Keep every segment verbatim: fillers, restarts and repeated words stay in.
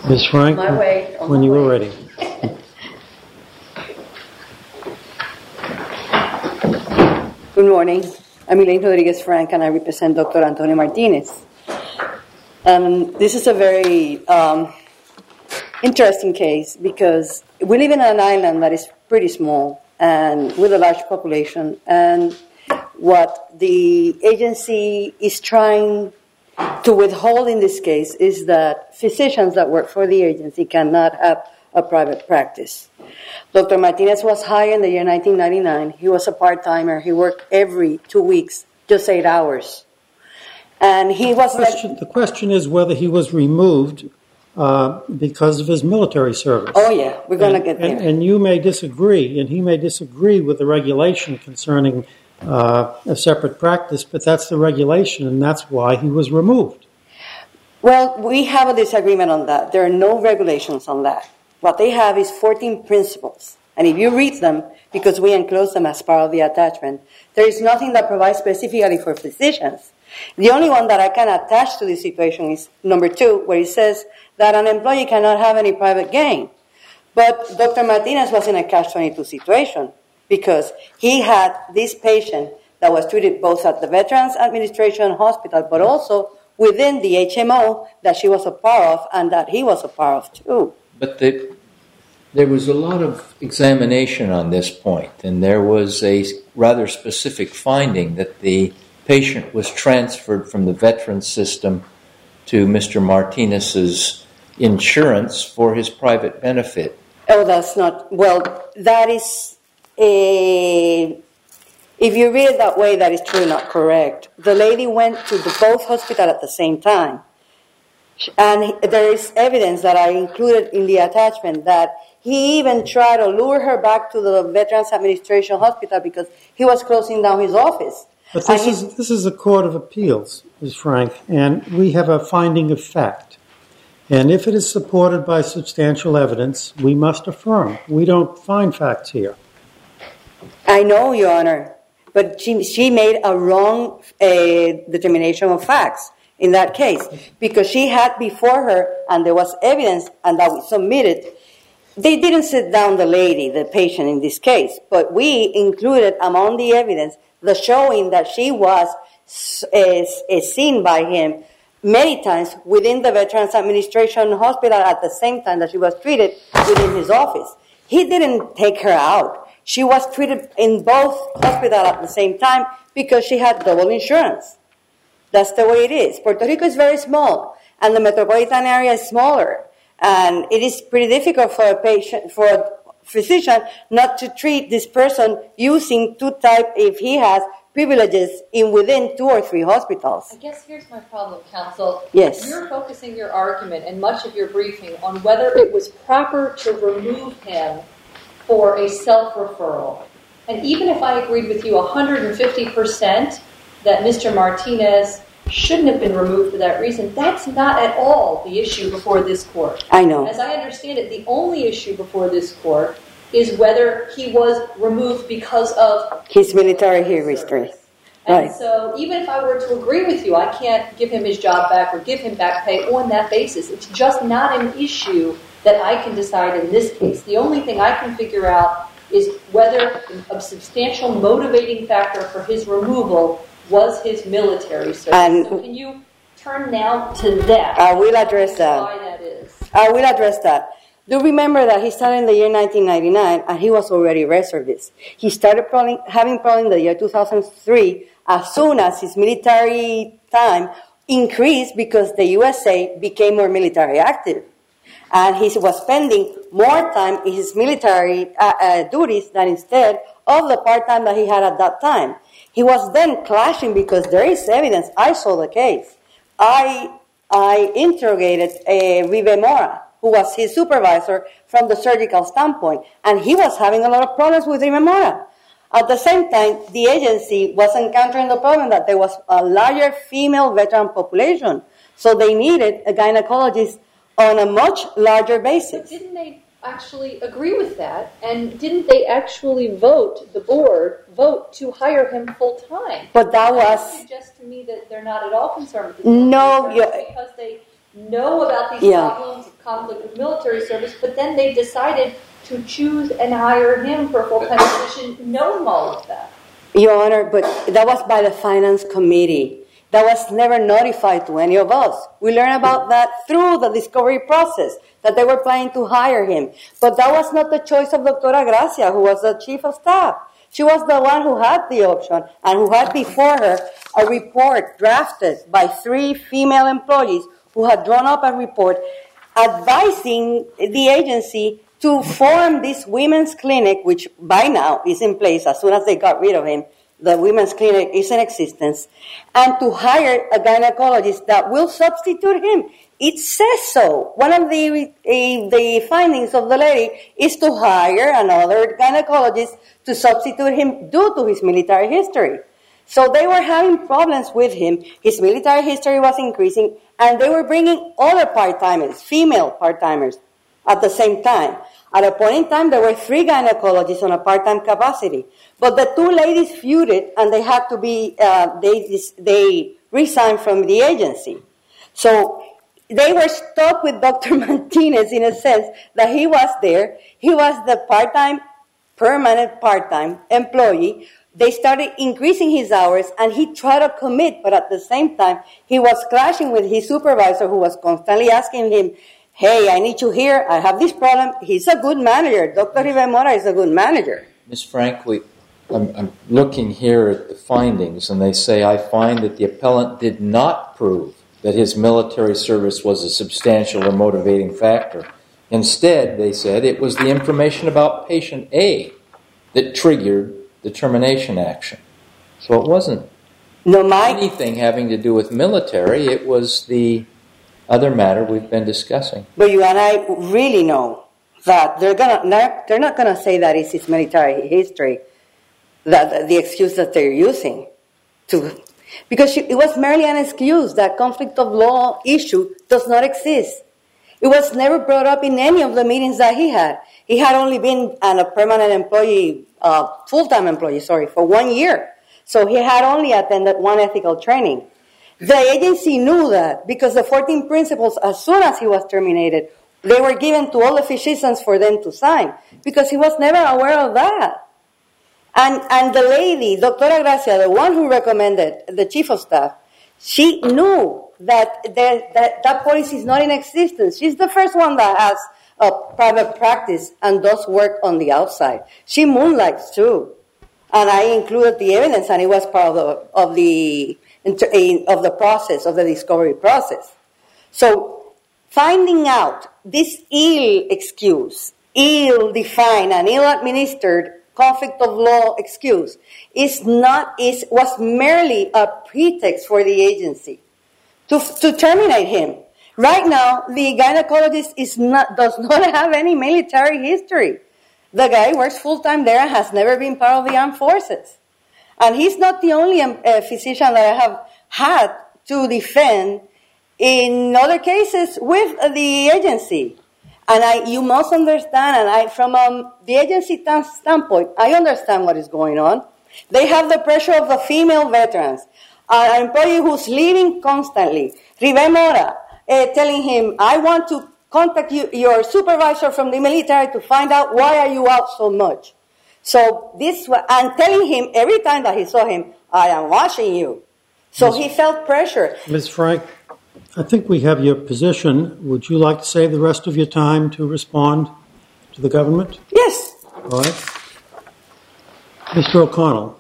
Miz Frank, my way, when you were ready. Good morning. I'm Elaine Rodriguez Frank, and I represent Doctor Antonio Martinez. Um, this is a very um, interesting case because we live in an island that is pretty small and with a large population. And what the agency is trying to withhold in this case is that physicians that work for the agency cannot have a private practice. Doctor Martinez was hired in the year nineteen ninety-nine. He was a part-timer. He worked every two weeks, just eight hours. And he was... The question, the question is whether he was removed uh, because of his military service. Oh, yeah. We're going to get there. And, and you may disagree, and he may disagree with the regulation concerning uh, a separate practice, but that's the regulation, and that's why he was removed. Well, we have a disagreement on that. There are no regulations on that. What they have is fourteen principles. And if you read them, because we enclose them as part of the attachment, there is nothing that provides specifically for physicians. The only one that I can attach to this situation is number two, where it says that an employee cannot have any private gain. But Doctor Martinez was in a catch twenty-two situation because he had this patient that was treated both at the Veterans Administration Hospital, but also within the H M O that she was a part of and that he was a part of too. But the, there was a lot of examination on this point, and there was a rather specific finding that the patient was transferred from the veterans system to Mister Martinez's insurance for his private benefit. Oh, that's not, well, that is a, if you read it that way, that is truly not correct. The lady went to the both hospitals at the same time. And there is evidence that I included in the attachment that he even tried to lure her back to the Veterans Administration Hospital because he was closing down his office. But this is, this is a court of appeals, Miz Frank, and we have a finding of fact. And if it is supported by substantial evidence, we must affirm. We don't find facts here. I know, Your Honor, but she, she made a wrong uh, determination of facts in that case because she had before her, and there was evidence, and that we submitted. They didn't sit down the lady, the patient in this case, but we included among the evidence the showing that she was uh, seen by him many times within the Veterans Administration Hospital at the same time that she was treated within his office. He didn't take her out. She was treated in both hospitals at the same time because she had double insurance. That's the way it is. Puerto Rico is very small, and the metropolitan area is smaller. And it is pretty difficult for a patient, for a physician, not to treat this person using two type if he has privileges in within two or three hospitals. I guess here's my problem, counsel. Yes. You're focusing your argument and much of your briefing on whether it was proper to remove him for a self-referral. And even if I agreed with you one hundred fifty percent that Mister Martinez shouldn't have been removed for that reason, that's not at all the issue before this court. I know. As I understand it, the only issue before this court is whether he was removed because of his military history. And right. so even if I were to agree with you, I can't give him his job back or give him back pay on that basis. It's just not an issue that I can decide in this case. The only thing I can figure out is whether a substantial motivating factor for his removal was his military service. And so can you turn now to that? I will address that. Why that is. I will address that. Do remember that he started in the year nineteen ninety-nine, and he was already reservist. He started problem, having problems in the year two thousand three as soon as his military time increased because the U S A became more military active. And he was spending more time in his military uh, uh, duties than instead of the part-time that he had at that time. He was then clashing because there is evidence. I saw the case. I I interrogated uh, Rive Mora, who was his supervisor from the surgical standpoint, and he was having a lot of problems with Rive Mora. At the same time, the agency was encountering the problem that there was a larger female veteran population, so they needed a gynecologist on a much larger basis. But didn't they actually agree with that? And didn't they actually vote, the board, vote to hire him full-time? But that was... That suggests to me that they're not at all concerned with this. No, because they know about these yeah. problems of conflict with military service, but then they decided to choose and hire him for a full-time position, knowing all of that. Your Honor, but that was by the Finance Committee. That was never notified to any of us. We learned about that through the discovery process, that they were planning to hire him. But that was not the choice of Doctora Gracia, who was the chief of staff. She was the one who had the option and who had before her a report drafted by three female employees who had drawn up a report advising the agency to form this women's clinic, which by now is in place as soon as they got rid of him. The women's clinic is in existence, and to hire a gynecologist that will substitute him. It says so. One of the, uh, the findings of the lady is to hire another gynecologist to substitute him due to his military history. So they were having problems with him. His military history was increasing, and they were bringing other part-timers, female part-timers, at the same time. At a point in time, there were three gynecologists on a part-time capacity. But the two ladies feuded, and they had to be, uh, they, they resigned from the agency. So they were stuck with Doctor Martinez in a sense that he was there. He was the part-time, permanent part-time employee. They started increasing his hours, and he tried to commit, but at the same time, he was clashing with his supervisor, who was constantly asking him, hey, I need you here. I have this problem. He's a good manager. Doctor Rivemora is a good manager. Miz Frank, we, I'm, I'm looking here at the findings, and they say, I find that the appellant did not prove that his military service was a substantial or motivating factor. Instead, they said, it was the information about patient A that triggered the termination action. So it wasn't no, my... anything having to do with military. It was the other matter we've been discussing. But you and I really know that they're gonna not, they're not gonna say that it's his military history, that the excuse that they're using, to because she, it was merely an excuse. That conflict of law issue does not exist. It was never brought up in any of the meetings that he had. He had only been an, a permanent employee, uh, full-time employee, sorry, for one year. So he had only attended one ethical training. The agency knew that because the fourteen principles, as soon as he was terminated, they were given to all the physicians for them to sign because he was never aware of that. And and the lady, Doctora Gracia, the one who recommended the chief of staff, she knew that there, that, that policy is not in existence. She's the first one that has a private practice and does work on the outside. She moonlights too. And I included the evidence, and it was part of the, of the of the process, of the discovery process. So finding out this ill excuse, ill-defined and ill-administered conflict of law excuse is not, is, was merely a pretext for the agency to, to terminate him. Right now, the gynecologist is not, does not have any military history. The guy works full-time there and has never been part of the armed forces. And he's not the only um, uh, physician that I have had to defend in other cases with uh, the agency. And I, you must understand, and I, from um, the agency standpoint, I understand what is going on. They have the pressure of the female veterans, uh, an employee who's leaving constantly. Rivemora uh, telling him, I want to contact you, your supervisor from the military to find out why are you out so much. So this, and telling him every time that he saw him, I am watching you. So Miz he felt pressure. Miz Frank, I think we have your position. Would you like to save the rest of your time to respond to the government? Yes. All right. Mister O'Connell.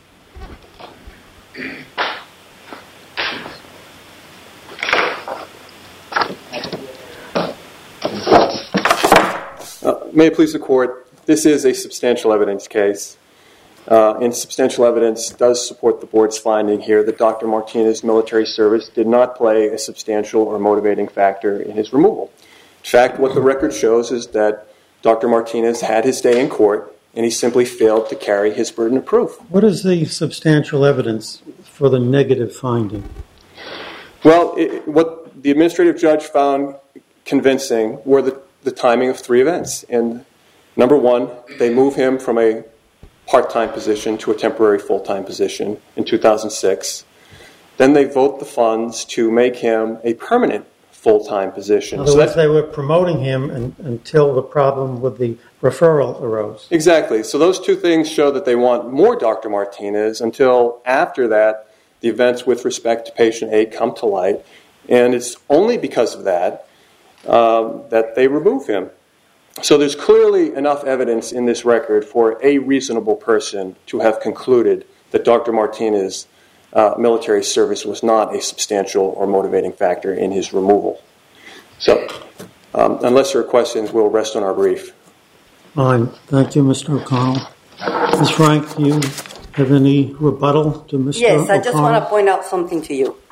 Uh, may it please the Court, this is a substantial evidence case, uh, and substantial evidence does support the Board's finding here that Doctor Martinez's military service did not play a substantial or motivating factor in his removal. In fact, what the record shows is that Doctor Martinez had his day in court, and he simply failed to carry his burden of proof. What is the substantial evidence for the negative finding? Well, it, what the administrative judge found convincing were the, the timing of three events. And number one, they move him from a part-time position to a temporary full-time position in two thousand six. Then they vote the funds to make him a permanent full-time position. In other So words, that- they were promoting him un until the problem with the referral arose. Exactly. So those two things show that they want more Doctor Martinez until after that, the events with respect to patient A come to light. And it's only because of that um, that they remove him. So there's clearly enough evidence in this record for a reasonable person to have concluded that Doctor Martinez's uh, military service was not a substantial or motivating factor in his removal. So um, unless there are questions, we'll rest on our brief. Fine. Thank you, Mister O'Connell. Miz Frank, do you have any rebuttal to Mister Yes, O'Connell? I just want to point out something to you.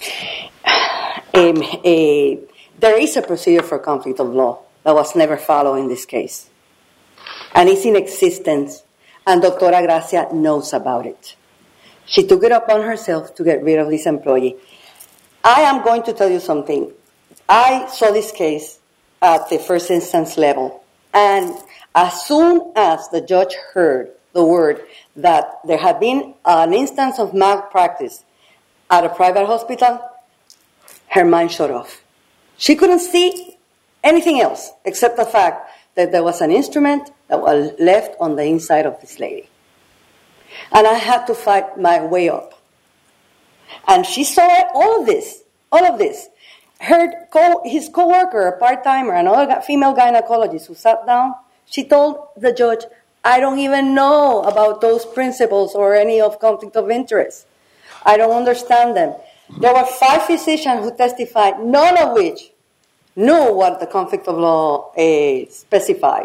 Um, a, there is a procedure for conflict of law that was never followed in this case. And it's in existence, and Doctora Gracia knows about it. She took it upon herself to get rid of this employee. I am going to tell you something. I saw this case at the first instance level, and as soon as the judge heard the word that there had been an instance of malpractice at a private hospital, her mind shut off. She couldn't see anything else except the fact that there was an instrument that was left on the inside of this lady. And I had to fight my way up. And she saw all of this, all of this. Her co- his co-worker, a part-timer, another female gynecologist who sat down, she told the judge, I don't even know about those principles or any of conflict of interest. I don't understand them. There were five physicians who testified, none of which knew what the conflict of law uh, specified.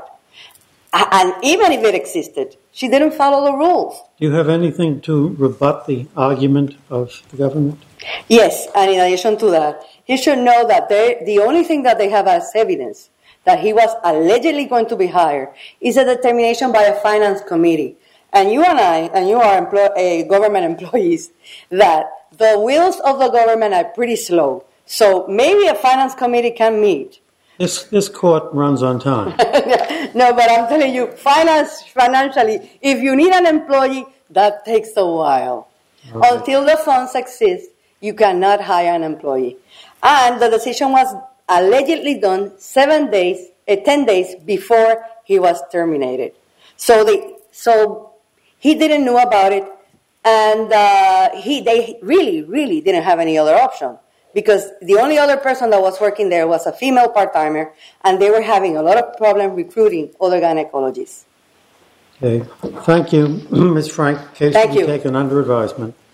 And even if it existed, she didn't follow the rules. Do you have anything to rebut the argument of the government? Yes, and in addition to that, he should know that they, the only thing that they have as evidence that he was allegedly going to be hired is a determination by a finance committee. And you and I, and you are employ, uh, government employees, that the wheels of the government are pretty slow. So maybe a finance committee can meet. This this court runs on time. No, but I'm telling you, finance, financially, if you need an employee, that takes a while. Right. Until the funds exist, you cannot hire an employee. And the decision was allegedly done seven days, uh, ten days before he was terminated. So they, so he didn't know about it, and uh, he they really, really didn't have any other option. Because the only other person that was working there was a female part-timer, and they were having a lot of problem recruiting other gynecologists. Okay. Thank you, Miz Frank. Case Thank to be you. taken under advisement.